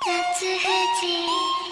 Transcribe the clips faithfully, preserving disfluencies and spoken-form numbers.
夏富士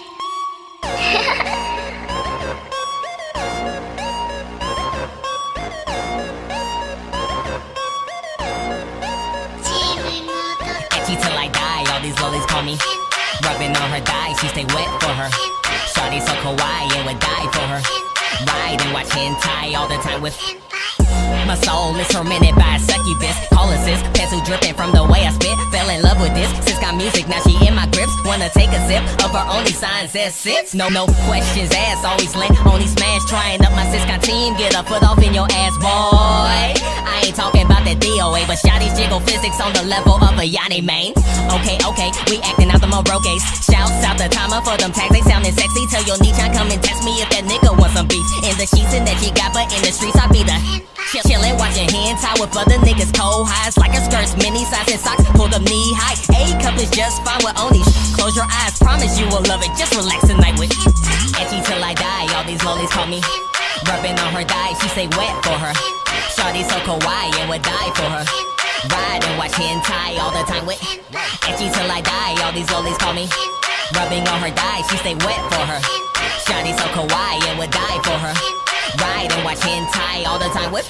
Etchy till I die, all these lollies call me. Rubbing on her thighs, she stay wet for her. Shawty so kawaii and would die for her. Ride and watch hentai all the time with. My soul is tormented by a succubus. Call her sis, pencil dripping from the way I spit. Fell in love with this, sis got music, now she in my grips. Wanna take a sip of her only signs as sits. No, no questions asked, always lent, only smash. Trying up my sis got team, get a foot off in your ass, boy. I ain't talking about that D O A, but shawty's jiggle physics on the level of a Yanni main. Okay, okay, we acting out the Morocques. Shouts out the timer for them tags, they sounding sexy. Tell your niche I come and test me if that nigga wants some beef. In the sheets and that you got, but in the streets I be the Chill, chillin', watching hentai with other niggas cold highs. Like her skirts, mini size and socks, pulled up knee high. A-cup is just fine with only close your eyes, promise you will love it, just relax tonight with Etchy till I die, all these lollies call me. Rubbing on her thighs, she say wet for her. Shawty so kawaii and would die for her. Ride and watch hentai all the time with Etchy till I die, all these lollies call me. Rubbing on her thighs, she stay wet for her. Shawty so kawaii and would die for her. Ride and watch hentai all the time with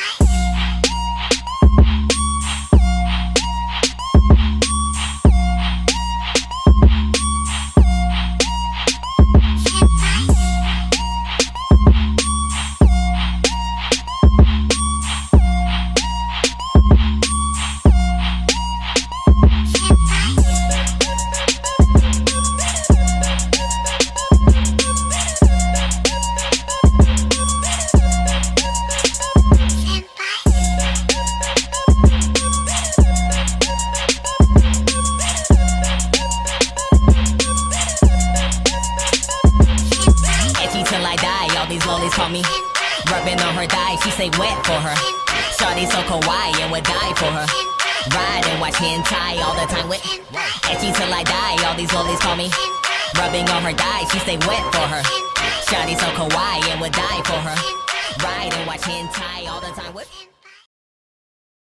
till I die, all these lollies call me. Rubbing on her thighs, she say wet for her. Shawty so kawaii and would die for her. Ride and watch hentai all the time with Etchy till I die, all these lollies call me. Rubbing on her thighs, she stay wet for her. Shawty so kawaii and would die for her. Ride and watch hentai all the time with